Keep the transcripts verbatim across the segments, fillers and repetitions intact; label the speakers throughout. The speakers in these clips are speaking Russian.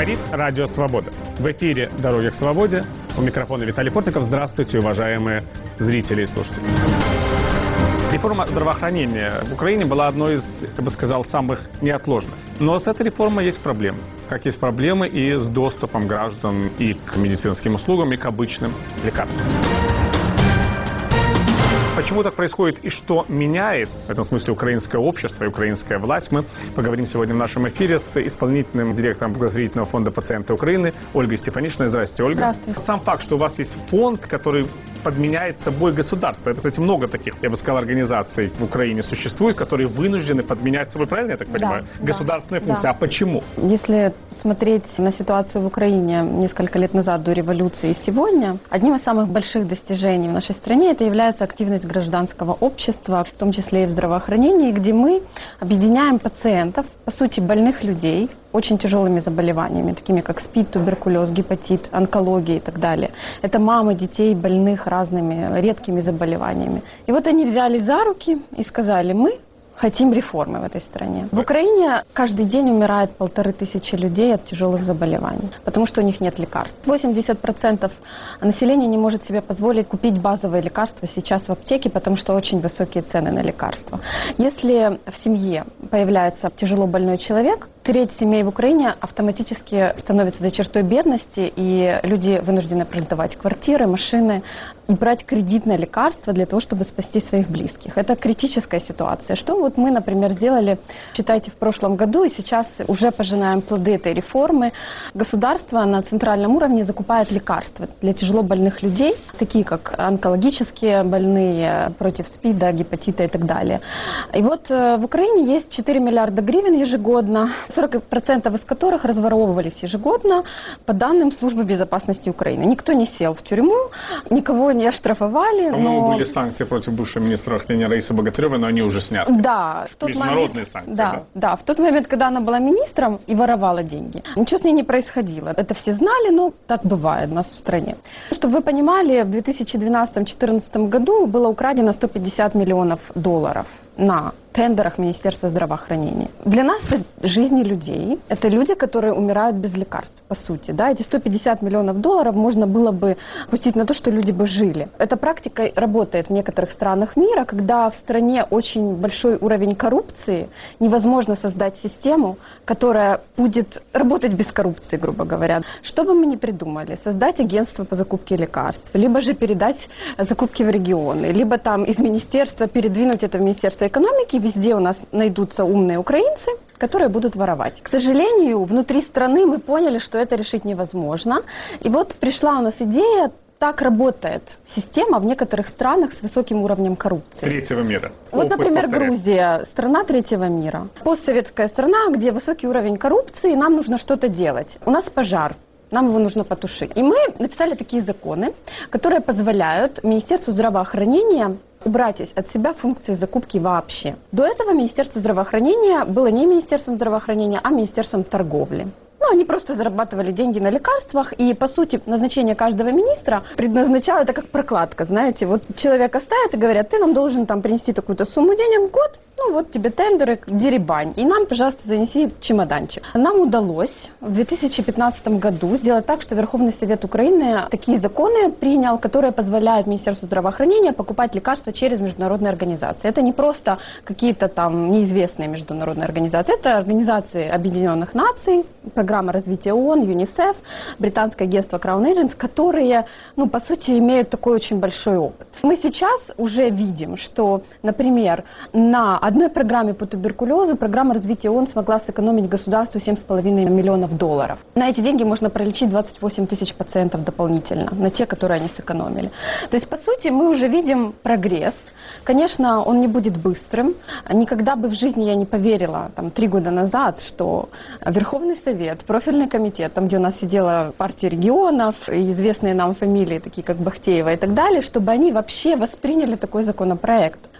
Speaker 1: Говорит Радио Свобода. В эфире «Дороги к свободе». У микрофона Виталий Портников. Здравствуйте, уважаемые зрители и слушатели. Реформа здравоохранения в Украине была одной из, я бы сказал, самых неотложных. Но с этой реформой есть проблемы. Как есть проблемы и с доступом граждан и к медицинским услугам, и к обычным лекарствам. Почему так происходит и что меняет, в этом смысле, украинское общество и украинская власть, мы поговорим сегодня в нашем эфире с исполнительным директором благотворительного фонда «Пациенты Украины» Ольгой Стефанишиной. Здравствуйте, Ольга.
Speaker 2: Здравствуйте.
Speaker 1: Сам факт, что у вас есть фонд, который подменяет собой государство. Это, кстати, много таких, я бы сказал, организаций в Украине существует, которые вынуждены подменять собой, правильно я так понимаю,
Speaker 2: да,
Speaker 1: государственные
Speaker 2: да,
Speaker 1: функции.
Speaker 2: Да.
Speaker 1: А почему?
Speaker 2: Если смотреть на ситуацию в Украине несколько лет назад, до революции и сегодня, одним из самых больших достижений в нашей стране это является активность гражданского общества, в том числе и в здравоохранении, где мы объединяем пациентов, по сути, больных людей, очень тяжелыми заболеваниями, такими как СПИД, туберкулез, гепатит, онкология и так далее. Это мамы детей, больных разными редкими заболеваниями. И вот они взялись за руки и сказали: мы хотим реформы в этой стране. В Украине каждый день умирает полторы тысячи людей от тяжелых заболеваний, потому что у них нет лекарств. восемьдесят процентов населения не может себе позволить купить базовые лекарства сейчас в аптеке, потому что очень высокие цены на лекарства. Если в семье появляется тяжело больной человек, треть семей в Украине автоматически становится за чертой бедности, и люди вынуждены продавать квартиры, машины и брать кредит на лекарства для того, чтобы спасти своих близких. Это критическая ситуация. Что вот мы, например, сделали, считайте, в прошлом году, и сейчас уже пожинаем плоды этой реформы. Государство на центральном уровне закупает лекарства для тяжело больных людей, такие как онкологические больные, против СПИДа, гепатита и так далее. И вот в Украине есть четыре миллиарда гривен ежегодно, сорок процентов из которых разворовывались ежегодно по данным Службы безопасности Украины. Никто не сел в тюрьму, никого не оштрафовали.
Speaker 1: По-моему,
Speaker 2: но...
Speaker 1: были санкции против бывшего министра здравоохранения Раисы Богатыревой, но они уже сняты.
Speaker 2: Да, в тот
Speaker 1: Международные
Speaker 2: момент,
Speaker 1: санкции,
Speaker 2: да,
Speaker 1: да?
Speaker 2: Да, в тот момент, когда она была министром и воровала деньги, ничего с ней не происходило. Это все знали, но так бывает у нас в стране. Чтобы вы понимали, в две тысячи двенадцатом — две тысячи четырнадцатом году было украдено сто пятьдесят миллионов долларов на тендерах Министерства здравоохранения. Для нас это жизни людей. Это люди, которые умирают без лекарств, по сути. Да? Эти сто пятьдесят миллионов долларов можно было бы пустить на то, что люди бы жили. Эта практика работает в некоторых странах мира, когда в стране очень большой уровень коррупции, невозможно создать систему, которая будет работать без коррупции, грубо говоря. Что бы мы ни придумали, создать агентство по закупке лекарств, либо же передать закупки в регионы, либо там из министерства передвинуть это в Министерство экономики, везде у нас найдутся умные украинцы, которые будут воровать. К сожалению, внутри страны мы поняли, что это решить невозможно. И вот пришла у нас идея, так работает система в некоторых странах с высоким уровнем коррупции.
Speaker 1: Третьего мира.
Speaker 2: Вот,
Speaker 1: Опыт
Speaker 2: например,
Speaker 1: повторяет.
Speaker 2: Грузия, страна третьего мира. Постсоветская страна, где высокий уровень коррупции, нам нужно что-то делать. У нас пожар. Нам его нужно потушить. И мы написали такие законы, которые позволяют Министерству здравоохранения убрать от себя функции закупки вообще. До этого Министерство здравоохранения было не Министерством здравоохранения, а Министерством торговли. Ну, они просто зарабатывали деньги на лекарствах, и, по сути, назначение каждого министра предназначало это как прокладка, знаете. Вот человека ставят и говорят: ты нам должен там принести такую-то сумму денег в год, ну вот тебе тендеры, деребань, и нам, пожалуйста, занеси чемоданчик. Нам удалось в две тысячи пятнадцатом году сделать так, что Верховный Совет Украины такие законы принял, которые позволяют Министерству здравоохранения покупать лекарства через международные организации. Это не просто какие-то там неизвестные международные организации, это организации Объединенных Наций, программа развития ООН, ЮНИСЕФ, британское агентство Crown Agents, которые, ну, по сути, имеют такой очень большой опыт. Мы сейчас уже видим, что, например, на одной программе по туберкулезу программа развития ООН смогла сэкономить государству семь с половиной миллионов долларов. На эти деньги можно пролечить двадцать восемь тысяч пациентов дополнительно, на те, которые они сэкономили. То есть, по сути, мы уже видим прогресс. Конечно, он не будет быстрым. Никогда бы в жизни я не поверила, там, три года назад, что Верховный Совет, профильный комитет, там, где у нас сидела партия регионов, и известные нам фамилии, такие как Бахтеева и так далее, чтобы они вообще восприняли такой законопроект.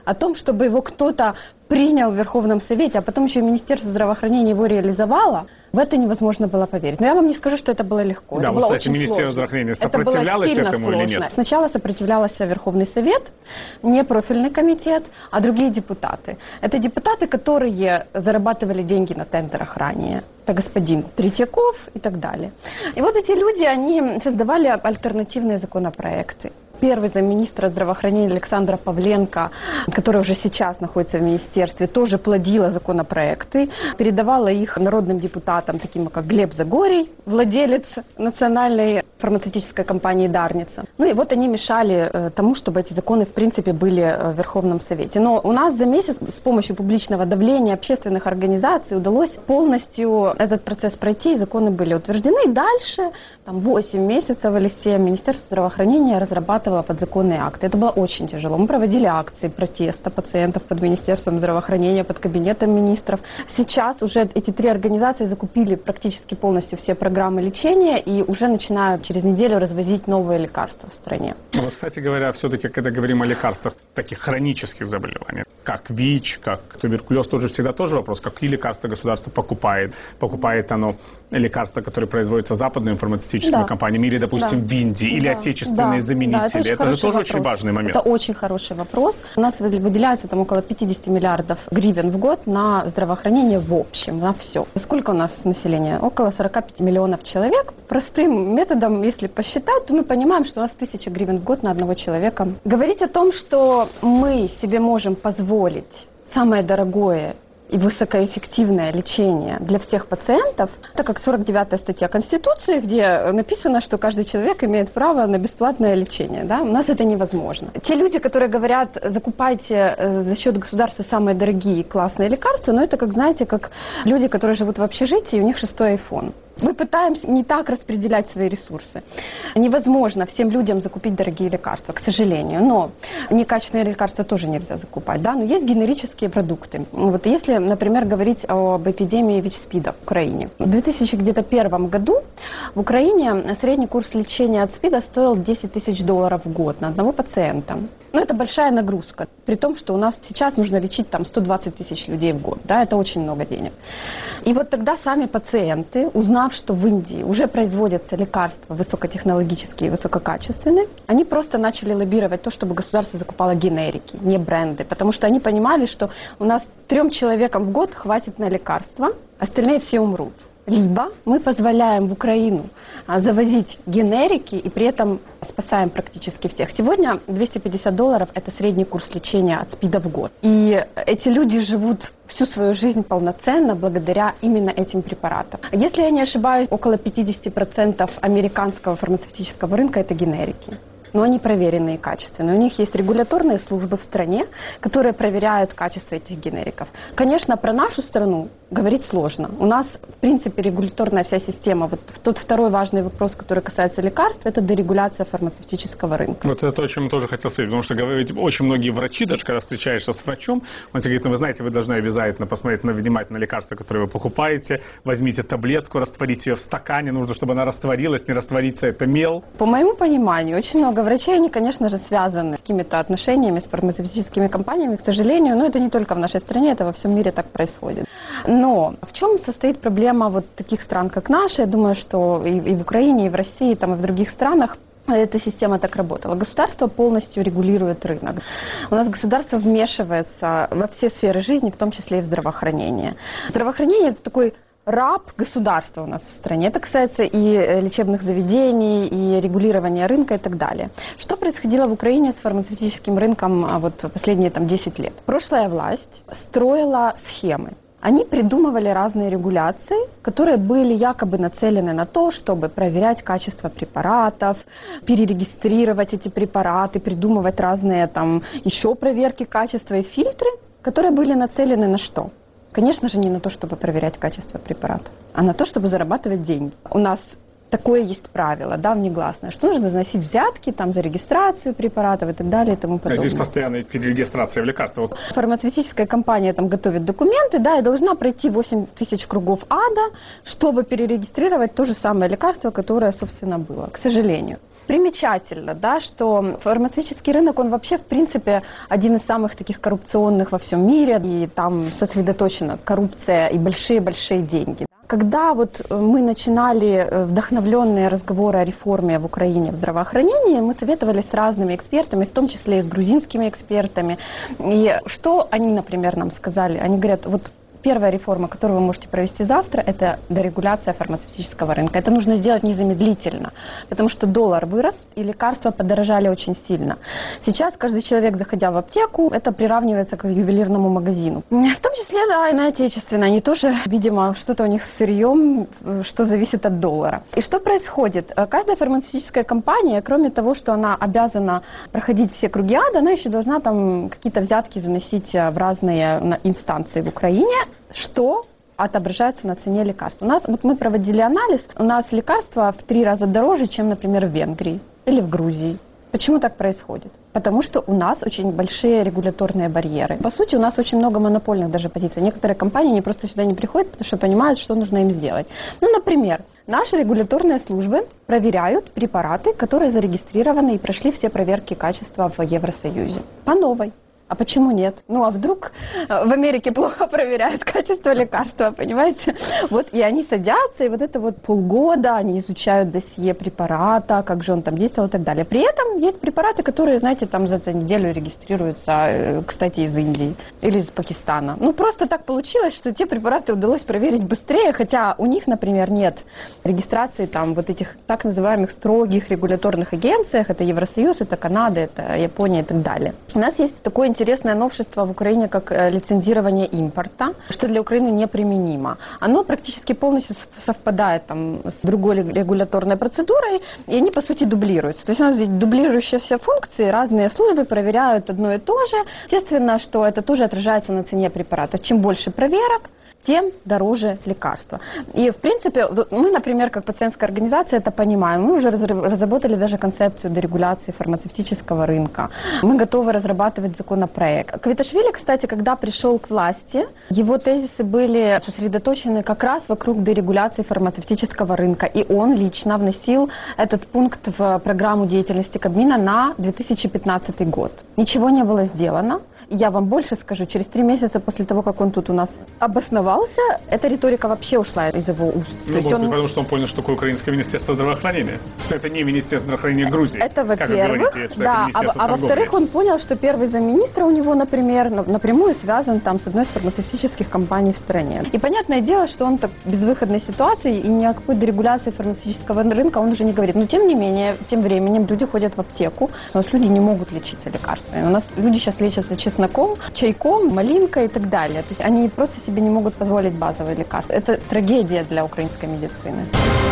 Speaker 2: о том, чтобы его кто-то принял в Верховном Совете, а потом еще и Министерство здравоохранения его реализовало, в это невозможно было поверить. Но я вам не скажу, что это было легко.
Speaker 1: Да,
Speaker 2: это
Speaker 1: вот,
Speaker 2: было
Speaker 1: кстати,
Speaker 2: очень
Speaker 1: Министерство
Speaker 2: сложно.
Speaker 1: здравоохранения
Speaker 2: Это было
Speaker 1: сопротивлялось
Speaker 2: сильно
Speaker 1: этому
Speaker 2: сложно.
Speaker 1: или нет?
Speaker 2: Сначала сопротивлялся Верховный Совет, не профильный комитет, а другие депутаты. Это депутаты, которые зарабатывали деньги на тендерах ранее. Это господин Третьяков и так далее. И вот эти люди, они создавали альтернативные законопроекты. Первый замминистра здравоохранения Александра Павленко, которая уже сейчас находится в министерстве, тоже плодила законопроекты, передавала их народным депутатам, таким как Глеб Загорий, владелец национальной фармацевтической компании «Дарница». Ну и вот они мешали э, тому, чтобы эти законы, в принципе, были э, в Верховном Совете. Но у нас за месяц с помощью публичного давления общественных организаций удалось полностью этот процесс пройти, и законы были утверждены. И дальше, там, восемь месяцев или семь, Министерство здравоохранения разрабатывало подзаконные акты. Это было очень тяжело. Мы проводили акции протеста пациентов под Министерством здравоохранения, под кабинетом министров. Сейчас уже эти три организации закупили практически полностью все программы лечения и уже начинают через неделю развозить новые лекарства в стране.
Speaker 1: Ну, вот, кстати говоря, все-таки, когда говорим о лекарствах, таких хронических заболеваний, как ВИЧ, как туберкулез, тоже всегда тоже вопрос, какие лекарства государство покупает. Покупает оно лекарства, которые производятся западными фармацевтическими
Speaker 2: да.
Speaker 1: компаниями, или, допустим,
Speaker 2: да.
Speaker 1: в Индии, или
Speaker 2: да.
Speaker 1: отечественные
Speaker 2: да.
Speaker 1: заменители.
Speaker 2: Да, это
Speaker 1: это же тоже
Speaker 2: вопрос.
Speaker 1: очень важный момент.
Speaker 2: Это очень хороший вопрос. У нас выделяется там около пятьдесят миллиардов гривен в год на здравоохранение в общем, на все. Сколько у нас населения? Около сорок пять миллионов человек. Простым методом, если посчитать, то мы понимаем, что у нас тысяча гривен в год на одного человека. Говорить о том, что мы себе можем позволить самое дорогое и высокоэффективное лечение для всех пациентов, так как сорок девятая статья Конституции, где написано, что каждый человек имеет право на бесплатное лечение. Да? У нас это невозможно. Те люди, которые говорят, закупайте за счет государства самые дорогие и классные лекарства, но это, как знаете, как люди, которые живут в общежитии, и у них шестой айфон. Мы пытаемся не так распределять свои ресурсы. Невозможно всем людям закупить дорогие лекарства, к сожалению. Но некачественные лекарства тоже нельзя закупать. Да? Но есть генерические продукты. Вот если, например, говорить об эпидемии ВИЧ-СПИДа в Украине. В две тысячи первом году в Украине средний курс лечения от СПИДа стоил десять тысяч долларов в год на одного пациента. Но это большая нагрузка. При том, что у нас сейчас нужно лечить там сто двадцать тысяч людей в год. Да? Это очень много денег. И вот тогда сами пациенты, узнав, что в Индии уже производятся лекарства высокотехнологические и высококачественные, они просто начали лоббировать то, чтобы государство закупало генерики, не бренды, потому что они понимали, что у нас трем человекам в год хватит на лекарства, остальные все умрут. Либо мы позволяем в Украину завозить генерики и при этом спасаем практически всех. Сегодня двести пятьдесят долларов – это средний курс лечения от СПИДа в год. И эти люди живут всю свою жизнь полноценно благодаря именно этим препаратам. Если я не ошибаюсь, около пятьдесят процентов американского фармацевтического рынка – это генерики. Но они проверенные и качественные. У них есть регуляторные службы в стране, которые проверяют качество этих генериков. Конечно, про нашу страну говорить сложно. У нас, в принципе, регуляторная вся система. Вот тот второй важный вопрос, который касается лекарств, это дерегуляция фармацевтического рынка.
Speaker 1: Вот это то, о чем я тоже хотел спросить. Потому что говорить, очень многие врачи, даже когда встречаешься с врачом, он тебе говорит, ну вы знаете, вы должны обязательно посмотреть на, внимательно на лекарства, которые вы покупаете, возьмите таблетку, растворите ее в стакане, нужно, чтобы она растворилась, не раствориться, это мел.
Speaker 2: По моему пониманию, очень много врачей, они, конечно же, связаны с какими-то отношениями с фармацевтическими компаниями, к сожалению, но это не только в нашей стране, это во всем мире так происходит. Но в чем состоит проблема вот таких стран, как наша? Я думаю, что и, и в Украине, и в России, там, и в других странах эта система так работала. Государство полностью регулирует рынок. У нас государство вмешивается во все сферы жизни, в том числе и в здравоохранение. Здравоохранение – это такой раб государства у нас в стране. Это касается и лечебных заведений, и регулирования рынка и так далее. Что происходило в Украине с фармацевтическим рынком вот, последние там, десять лет? Прошлая власть строила схемы. Они придумывали разные регуляции, которые были якобы нацелены на то, чтобы проверять качество препаратов, перерегистрировать эти препараты, придумывать разные там еще проверки качества и фильтры, которые были нацелены на что? Конечно же, не на то, чтобы проверять качество препаратов, а на то, чтобы зарабатывать деньги. У нас такое есть правило, да, внегласное, что нужно заносить взятки там, за регистрацию препаратов и так далее и тому подобное.
Speaker 1: А здесь постоянно перерегистрация в лекарства. Вот.
Speaker 2: Фармацевтическая компания там готовит документы, да, и должна пройти восемь тысяч кругов ада, чтобы перерегистрировать то же самое лекарство, которое, собственно, было, к сожалению. Примечательно, да, что фармацевтический рынок, он вообще, в принципе, один из самых таких коррупционных во всем мире, и там сосредоточена коррупция и большие-большие деньги. Когда вот мы начинали вдохновленные разговоры о реформе в Украине в здравоохранении, мы советовались с разными экспертами, в том числе и с грузинскими экспертами. И что они, например, нам сказали? Они говорят, вот первая реформа, которую вы можете провести завтра, это дерегуляция фармацевтического рынка. Это нужно сделать незамедлительно, потому что доллар вырос и лекарства подорожали очень сильно. Сейчас каждый человек, заходя в аптеку, это приравнивается к ювелирному магазину. В том числе, да, и на отечественное. Они тоже, видимо, что-то у них с сырьем, что зависит от доллара. И что происходит? Каждая фармацевтическая компания, кроме того, что она обязана проходить все круги ада, она еще должна там какие-то взятки заносить в разные инстанции в Украине, что отображается на цене лекарств. У нас, вот мы проводили анализ, у нас лекарства в три раза дороже, чем, например, в Венгрии или в Грузии. Почему так происходит? Потому что у нас очень большие регуляторные барьеры. По сути, у нас очень много монопольных даже позиций. Некоторые компании не просто сюда не приходят, потому что понимают, что нужно им сделать. Ну, например, наши регуляторные службы проверяют препараты, которые зарегистрированы и прошли все проверки качества в Евросоюзе. По новой. А почему нет? Ну, а вдруг в Америке плохо проверяют качество лекарства, понимаете? Вот, и они садятся, и вот это вот полгода они изучают досье препарата, как же он там действовал и так далее. При этом есть препараты, которые, знаете, там за эту неделю регистрируются, кстати, из Индии или из Пакистана. Ну, просто так получилось, что те препараты удалось проверить быстрее, хотя у них, например, нет регистрации там вот этих так называемых строгих регуляторных агенциях. Это Евросоюз, это Канада, это Япония и так далее. У нас есть такой интересный Интересное новшество в Украине, как лицензирование импорта, что для Украины неприменимо. Оно практически полностью совпадает там, с другой регуляторной процедурой, и они, по сути, дублируются. То есть у нас здесь дублирующиеся функции, разные службы проверяют одно и то же. Естественно, что это тоже отражается на цене препарата. Чем больше проверок, тем дороже лекарства. И, в принципе, мы, например, как пациентская организация это понимаем. Мы уже разработали даже концепцию дерегуляции фармацевтического рынка. Мы готовы разрабатывать законопроект. Квиташвили, кстати, когда пришел к власти, его тезисы были сосредоточены как раз вокруг дерегуляции фармацевтического рынка. И он лично вносил этот пункт в программу деятельности Кабмина на две тысячи пятнадцатый год. Ничего не было сделано. Я вам больше скажу, через три месяца после того, как он тут у нас обосновался, эта риторика вообще ушла из его уст.
Speaker 1: Ну,
Speaker 2: То есть он...
Speaker 1: Потому что он понял, что такое украинское министерство здравоохранения. Это не министерство здравоохранения Грузии.
Speaker 2: Это, во-первых, да, а, а во-вторых, он понял, что первый замминистра у него, например, напрямую связан там с одной из фармацевтических компаний в стране. И понятное дело, что он так в безвыходной ситуации, и ни о какой дерегуляции фармацевтического рынка он уже не говорит. Но тем не менее, тем временем люди ходят в аптеку. У нас люди не могут лечиться лекарствами. У нас люди сейчас лечатся честно чайком, малинкой и так далее. То есть они просто себе не могут позволить базовые лекарства. Это трагедия для украинской медицины.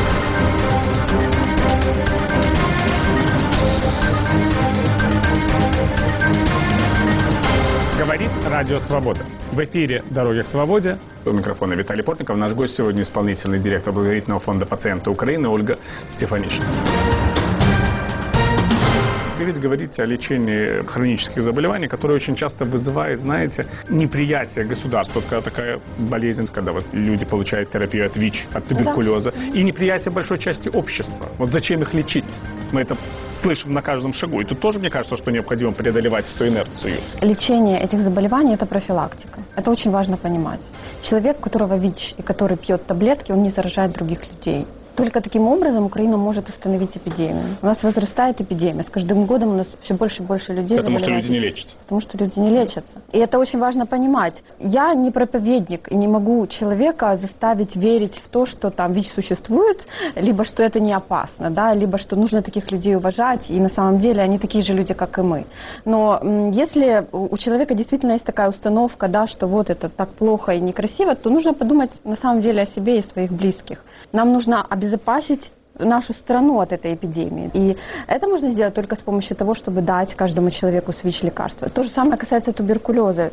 Speaker 1: Говорит Радио Свобода. В эфире «Дороги к свободе». У микрофона Виталий Портников. Наш гость сегодня исполнительный директор благотворительного фонда «Пациенты Украины» Ольга Стефанишина. Вы ведь говорите о лечении хронических заболеваний, которые очень часто вызывает, знаете, неприятие государства. Вот когда такая болезнь, когда вот люди получают терапию от ВИЧ, от туберкулеза, да. И неприятие большой части общества. Вот зачем их лечить? Мы это слышим на каждом шагу. И тут тоже, мне кажется, что необходимо преодолевать эту инерцию.
Speaker 2: Лечение этих заболеваний – это профилактика. Это очень важно понимать. Человек, у которого ВИЧ и который пьет таблетки, он не заражает других людей. Только таким образом Украина может остановить эпидемию. У нас возрастает эпидемия. С каждым годом у нас все больше и больше людей
Speaker 1: Потому
Speaker 2: заболевают.
Speaker 1: что люди не лечатся.
Speaker 2: Потому что люди не лечатся. И это очень важно понимать. Я не проповедник и не могу человека заставить верить в то, что там ВИЧ существует, либо что это не опасно, да, либо что нужно таких людей уважать, и на самом деле они такие же люди, как и мы. Но если у человека действительно есть такая установка, да, что вот это так плохо и некрасиво, то нужно подумать на самом деле о себе и своих близких. Нам нужно обезопасить нашу страну от этой эпидемии. И это можно сделать только с помощью того, чтобы дать каждому человеку с ВИЧ лекарства. То же самое касается туберкулеза.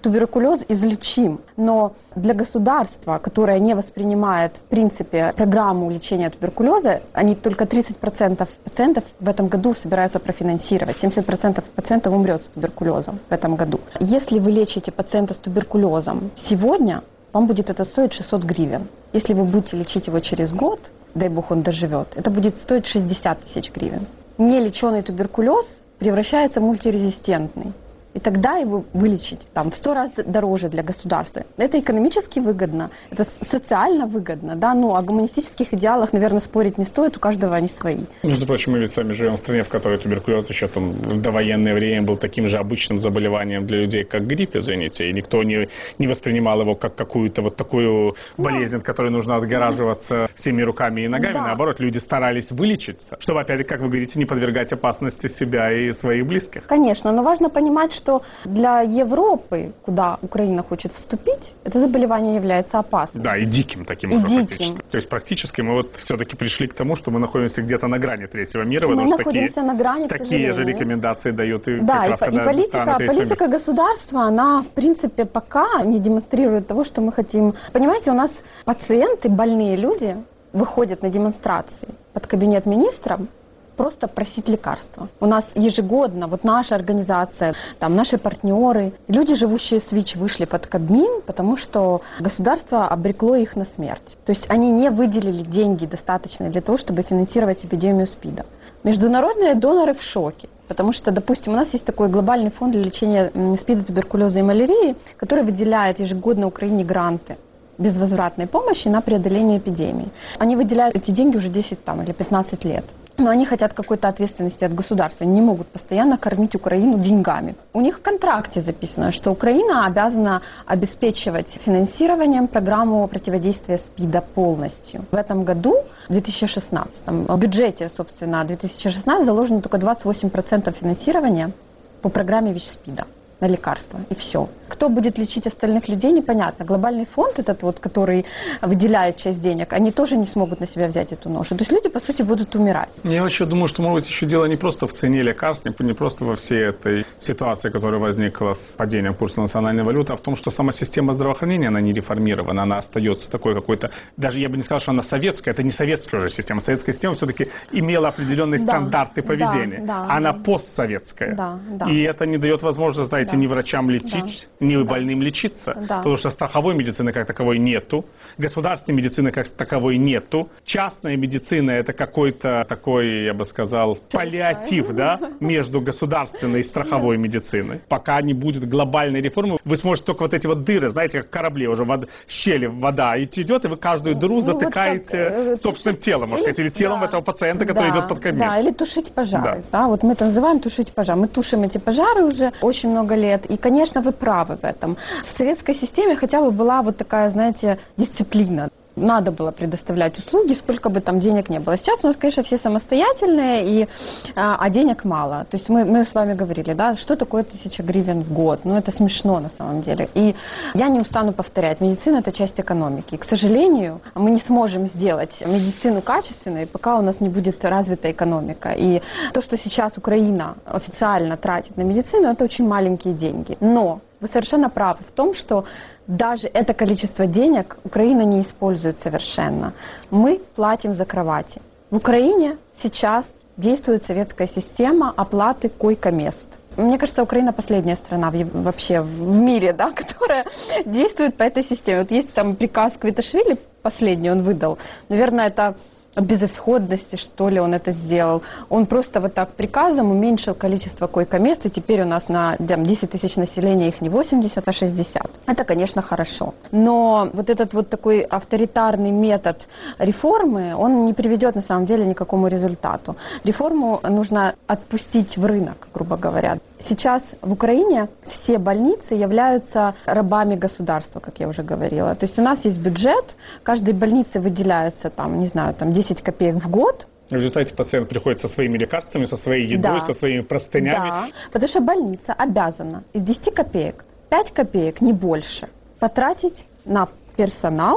Speaker 2: туберкулез излечим, но для государства, которое не воспринимает, в принципе, программу лечения туберкулеза, они только тридцать процентов пациентов в этом году собираются профинансировать, семьдесят процентов пациентов умрет с туберкулезом в этом году. Если вы лечите пациента с туберкулезом сегодня, вам будет это стоить шестьсот гривен. Если вы будете лечить его через год, дай бог он доживет, это будет стоить шестьдесят тысяч гривен. Нелеченый туберкулез превращается в мультирезистентный. И тогда его вылечить там, в сто раз дороже для государства. Это экономически выгодно, это социально выгодно, да, ну, о гуманистических идеалах, наверное, спорить не стоит, у каждого они свои.
Speaker 1: Между прочим, мы ведь с вами живем в стране, в которой туберкулез еще там в довоенное время был таким же обычным заболеванием для людей, как грипп, извините, и никто не, не воспринимал его как какую-то вот такую болезнь, от которой нужно отгораживаться всеми руками и ногами. Да. Наоборот, люди старались вылечиться, чтобы, опять, как вы говорите, не подвергать опасности себя и своих близких.
Speaker 2: Конечно, но важно понимать, что что для Европы, куда Украина хочет вступить, это заболевание является опасным.
Speaker 1: Да, и диким таким
Speaker 2: и
Speaker 1: уже
Speaker 2: диким.
Speaker 1: Практически. То есть практически мы вот все-таки пришли к тому, что мы находимся где-то на грани третьего мира,
Speaker 2: мы
Speaker 1: потому что
Speaker 2: находимся
Speaker 1: такие,
Speaker 2: на грани,
Speaker 1: такие же рекомендации дают и
Speaker 2: да,
Speaker 1: как раз,
Speaker 2: и,
Speaker 1: когда
Speaker 2: и политика, политика государства, она в принципе пока не демонстрирует того, что мы хотим. Понимаете, у нас пациенты, больные люди выходят на демонстрации под кабинет министров, просто просить лекарства. У нас ежегодно, вот наша организация, там наши партнеры, люди, живущие с ВИЧ, вышли под Кабмин, потому что государство обрекло их на смерть. То есть они не выделили деньги достаточные для того, чтобы финансировать эпидемию СПИДа. Международные доноры в шоке. Потому что, допустим, у нас есть такой глобальный фонд для лечения СПИДа, туберкулеза и малярии, который выделяет ежегодно Украине гранты безвозвратной помощи на преодоление эпидемии. Они выделяют эти деньги уже десять там, или пятнадцать лет. Но они хотят какой-то ответственности от государства. Они не могут постоянно кормить Украину деньгами. У них в контракте записано, что Украина обязана обеспечивать финансированием программу противодействия СПИДа полностью. В этом году, в две тысячи шестнадцатом, в бюджете, собственно, две тысячи шестнадцатого заложено только двадцать восемь процентов финансирования по программе ВИЧ-СПИДа на лекарства, и все. Кто будет лечить остальных людей, непонятно. Глобальный фонд этот вот, который выделяет часть денег, они тоже не смогут на себя взять эту ношу. То есть люди, по сути, будут умирать.
Speaker 1: Я вообще думаю, что, может быть, еще дело не просто в цене лекарств, не просто во всей этой ситуации, которая возникла с падением курса национальной валюты, а в том, что сама система здравоохранения, она не реформирована, она остается такой какой-то, даже я бы не сказал, что она советская, это не советская уже система. Советская система все-таки имела определенные да, стандарты поведения. Да, да, она да. постсоветская. Да, да. И это не дает возможности, знаете, да. ни врачам лечить, да. ни да. больным лечиться, да. потому что страховой медицины как таковой нету, государственной медицины как таковой нету, частная медицина это какой-то такой, я бы сказал, паллиатив, да, между государственной и страховой медициной. Пока не будет глобальной реформы, вы сможете только вот эти вот дыры, знаете, как в корабле уже вод, щели вода идет, и вы каждую дыру ну, затыкаете вот так, собственным телом, можно сказать, или телом да. этого пациента, который да, идет под кабинет.
Speaker 2: Да, или тушить пожары. Да. Да, вот мы это называем тушить пожар. Мы тушим эти пожары уже очень много лет, и, конечно, вы правы в этом. В советской системе хотя бы была вот такая, знаете, дисциплина. Надо было предоставлять услуги, сколько бы там денег не было. Сейчас у нас, конечно, все самостоятельные, и, а, а денег мало. То есть мы, мы с вами говорили, да, что такое тысяча гривен в год. Ну, это смешно на самом деле. И я не устану повторять, медицина – это часть экономики. И, к сожалению, мы не сможем сделать медицину качественной, пока у нас не будет развита экономика. И то, что сейчас Украина официально тратит на медицину, это очень маленькие деньги. Но вы совершенно правы в том, что даже это количество денег Украина не использует совершенно. Мы платим за кровати. В Украине сейчас действует советская система оплаты койко-мест. Мне кажется, Украина последняя страна в, вообще в мире, да, которая действует по этой системе. Вот есть там приказ Квиташвили, последний он выдал. Наверное, это безысходности, что ли, он это сделал. Он просто вот так приказом уменьшил количество койко-мест, и теперь у нас на десять тысяч населения их не восемьдесят, а шестьдесят. Это, конечно, хорошо. Но вот этот вот такой авторитарный метод реформы, он не приведет на самом деле ни к какому результату. Реформу нужно отпустить в рынок, грубо говоря. Сейчас в Украине все больницы являются рабами государства, как я уже говорила. То есть у нас есть бюджет, каждой больнице выделяется, там, не знаю, там десять копеек в год.
Speaker 1: В результате пациент приходит со своими лекарствами, со своей едой, да. со своими простынями.
Speaker 2: Да, потому что больница обязана из десяти копеек, пять копеек, не больше, потратить на персонал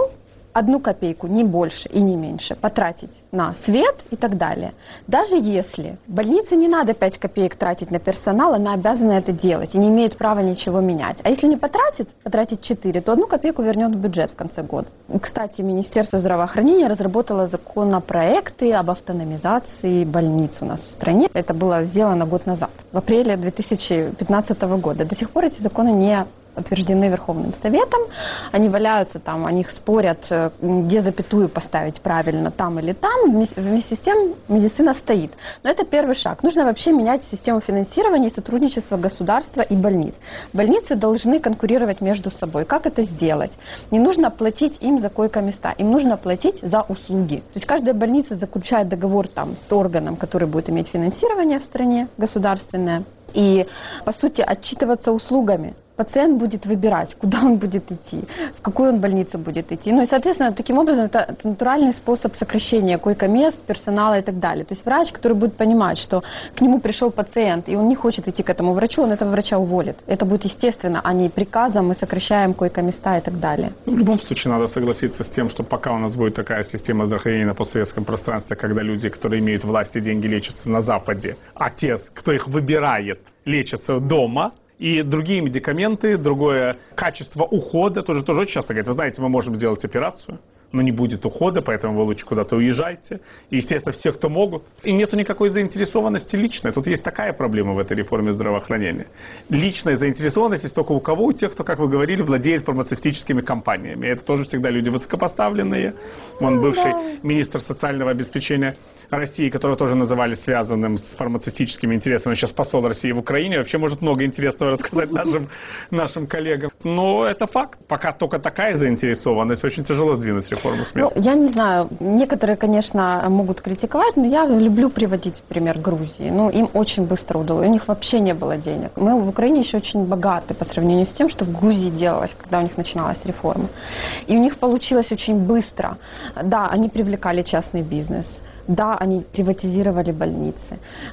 Speaker 2: одну копейку, не больше и не меньше, потратить на свет и так далее. Даже если больнице не надо пять копеек тратить на персонал, она обязана это делать и не имеет права ничего менять. А если не потратит, потратит четыре, то одну копейку вернет в бюджет в конце года. Кстати, Министерство здравоохранения разработало законопроекты об автономизации больниц у нас в стране. Это было сделано год назад, в апреле две тысячи пятнадцатого года. До сих пор эти законы не утверждены Верховным Советом, они валяются там, о них спорят, где запятую поставить правильно, там или там, вместе с тем медицина стоит. Но это первый шаг. Нужно вообще менять систему финансирования и сотрудничества государства и больниц. Больницы должны конкурировать между собой. Как это сделать? Не нужно платить им за койко-места, им нужно платить за услуги. То есть каждая больница заключает договор там, с органом, который будет иметь финансирование в стране государственное, и, по сути, отчитываться услугами. Пациент будет выбирать, куда он будет идти, в какую он больницу будет идти. Ну и, соответственно, таким образом это, это натуральный способ сокращения койко-мест, персонала и так далее. То есть врач, который будет понимать, что к нему пришел пациент, и он не хочет идти к этому врачу, он этого врача уволит. Это будет естественно, а не приказом мы сокращаем койко-места и так далее.
Speaker 1: Ну, в любом случае надо согласиться с тем, что пока у нас будет такая система здравоохранения на постсоветском пространстве, когда люди, которые имеют власть и деньги, лечатся на Западе, а те, кто их выбирает, лечатся дома, и другие медикаменты, другое качество ухода, тоже, тоже очень часто говорят, вы знаете, мы можем сделать операцию, но не будет ухода, поэтому вы лучше куда-то уезжайте. И, естественно, все, кто могут. И нету никакой заинтересованности личной. Тут есть такая проблема в этой реформе здравоохранения. Личная заинтересованность есть только у кого? У тех, кто, как вы говорили, владеет фармацевтическими компаниями. Это тоже всегда люди высокопоставленные. Он бывший министр социального обеспечения России, которого тоже называли связанным с фармацевтическими интересами. Он сейчас посол России в Украине. Вообще может много интересного рассказать нашим, нашим коллегам. Но это факт. Пока только такая заинтересованность, очень тяжело сдвинуть реформу.
Speaker 2: Ну, я не знаю, некоторые, конечно, могут критиковать, но я люблю приводить пример Грузии. Ну, им очень быстро удалось, у них вообще не было денег. Мы в Украине еще очень богаты по сравнению с тем, что в Грузии делалось, когда у них начиналась реформа. И у них получилось очень быстро. Да, они привлекали частный бизнес, да, они приватизировали больницы,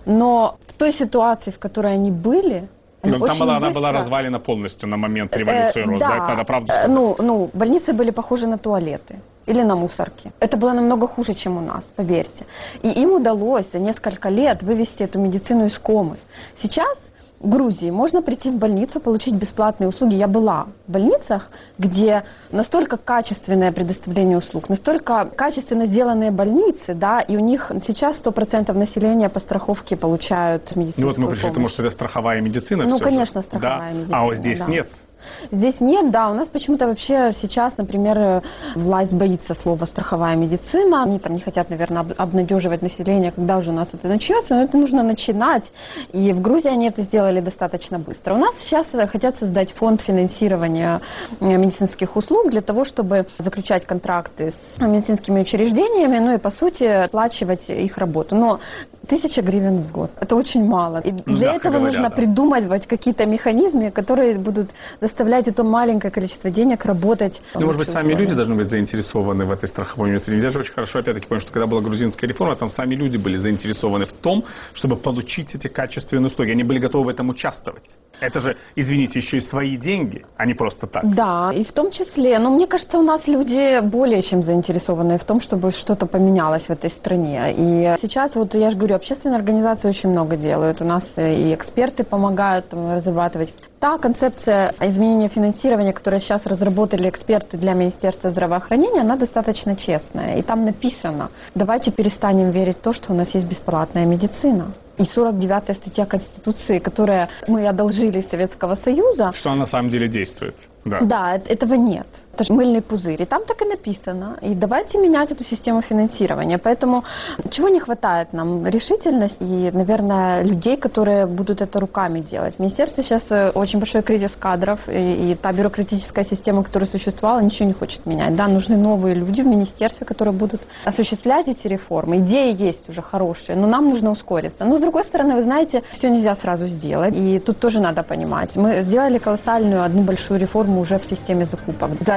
Speaker 2: но в той ситуации, в которой они были,
Speaker 1: Но там была, она была развалена полностью на момент революции
Speaker 2: э,
Speaker 1: роз,
Speaker 2: да,
Speaker 1: да, это надо правду сказать.
Speaker 2: Ну, ну, больницы были похожи на туалеты или на мусорки. Это было намного хуже, чем у нас, поверьте. И им удалось за несколько лет вывести эту медицину из комы. Сейчас в Грузии можно прийти в больницу, получить бесплатные услуги. Я была в больницах, где настолько качественное предоставление услуг, настолько качественно сделанные больницы, да, и у них сейчас сто процентов населения по страховке получают медицинскую
Speaker 1: Ну вот мы пришли
Speaker 2: помощь.
Speaker 1: к тому, что это страховая медицина.
Speaker 2: Ну,
Speaker 1: все
Speaker 2: конечно,
Speaker 1: же.
Speaker 2: страховая
Speaker 1: да?
Speaker 2: медицина.
Speaker 1: А вот здесь
Speaker 2: да.
Speaker 1: нет.
Speaker 2: Здесь нет, да, у нас почему-то вообще сейчас, например, власть боится слова «страховая медицина», они там не хотят, наверное, об- обнадеживать население, когда уже у нас это начнется, но это нужно начинать, и в Грузии они это сделали достаточно быстро. У нас сейчас хотят создать фонд финансирования медицинских услуг для того, чтобы заключать контракты с медицинскими учреждениями, ну и, по сути, оплачивать их работу. Но тысяча гривен в год, это очень мало. И
Speaker 1: Ну,
Speaker 2: для
Speaker 1: мягко
Speaker 2: этого
Speaker 1: говоря,
Speaker 2: нужно
Speaker 1: да.
Speaker 2: придумывать какие-то механизмы, которые будут заставлять это маленькое количество денег работать.
Speaker 1: Ну, может быть,
Speaker 2: в
Speaker 1: сами
Speaker 2: условиях.
Speaker 1: люди должны быть заинтересованы в этой страховой медицине. Я же очень хорошо, опять-таки, помню, что когда была грузинская реформа, там сами люди были заинтересованы в том, чтобы получить эти качественные услуги. Они были готовы в этом участвовать. Это же, извините, еще и свои деньги, а не просто так.
Speaker 2: Да, и в том числе, но мне кажется, у нас люди более чем заинтересованы в том, чтобы что-то поменялось в этой стране. И сейчас, вот я же говорю, общественные организации очень много делают. У нас и эксперты помогают там, разрабатывать. Та концепция изменения финансирования, которую сейчас разработали эксперты для Министерства здравоохранения, она достаточно честная. И там написано, давайте перестанем верить в то, что у нас есть бесплатная медицина. И сорок девятая статья Конституции, которую мы одолжили из Советского Союза.
Speaker 1: Что она на самом деле действует. Да.
Speaker 2: Да, этого нет. Это же мыльный пузырь. И там так и написано. И давайте менять эту систему финансирования. Поэтому чего не хватает нам? Решительность и, наверное, людей, которые будут это руками делать. В министерстве сейчас очень большой кризис кадров. И, и та бюрократическая система, которая существовала, ничего не хочет менять. Да, нужны новые люди в министерстве, которые будут осуществлять эти реформы. Идеи есть уже хорошие, но нам нужно ускориться. Но, с другой стороны, вы знаете, все нельзя сразу сделать. И тут тоже надо понимать. Мы сделали колоссальную одну большую реформу уже в системе закупок. За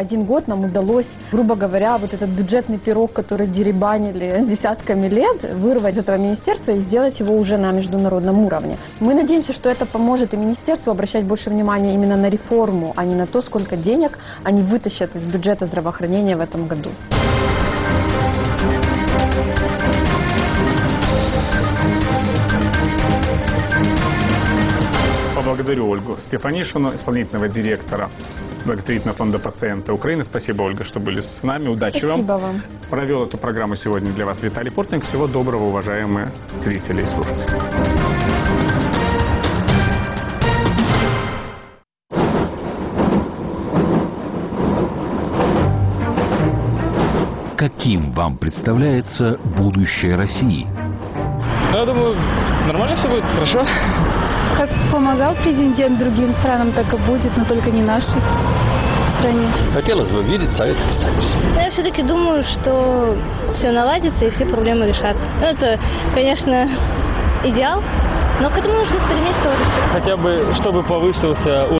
Speaker 2: один год нам удалось, грубо говоря, вот этот бюджетный пирог, который деребанили десятками лет, вырвать из этого министерства и сделать его уже на международном уровне. Мы надеемся, что это поможет и министерству обращать больше внимания именно на реформу, а не на то, сколько денег они вытащат из бюджета здравоохранения в этом году.
Speaker 1: Поблагодарю Ольгу Стефанишину, исполнительного директора благотворительного фонда пациента Украины. Спасибо, Ольга, что были с нами. Удачи вам.
Speaker 2: Спасибо вам.
Speaker 1: Провел эту программу сегодня для вас Виталий Портник. Всего доброго, уважаемые зрители и слушатели.
Speaker 3: Каким вам представляется будущее России?
Speaker 4: Я думаю, нормально все будет, хорошо.
Speaker 5: Как помогал президент другим странам, так и будет, но только не нашей стране.
Speaker 4: Хотелось бы видеть Советский Союз.
Speaker 6: Я все-таки думаю, что все наладится и все проблемы решатся. Ну, это, конечно, идеал, но к этому нужно стремиться уже все.
Speaker 4: Хотя бы, чтобы повысился